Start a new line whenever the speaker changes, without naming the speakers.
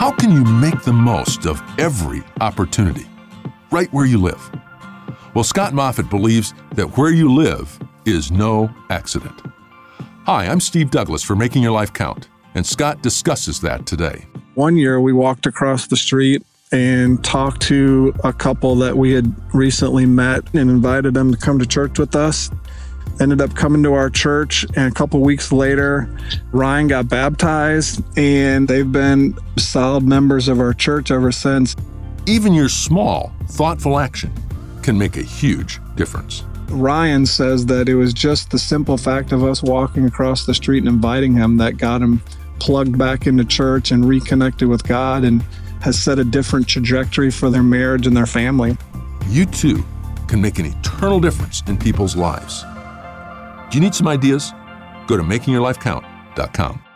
How can you make the most of every opportunity, right where you live? Well, Scott Moffitt believes that where you live is no accident. Hi, I'm Steve Douglas for Making Your Life Count, and Scott discusses that today.
One year, we walked across the street and talked to a couple that we had recently met and invited them to come to church with us. Ended up coming to our church, and a couple weeks later, Ryan got baptized, and they've been solid members of our church ever since.
Even your small, thoughtful action can make a huge difference.
Ryan says that it was just the simple fact of us walking across the street and inviting him that got him plugged back into church and reconnected with God, and has set a different trajectory for their marriage and their family.
You too can make an eternal difference in people's lives. Do you need some ideas? Go to makingyourlifecount.com.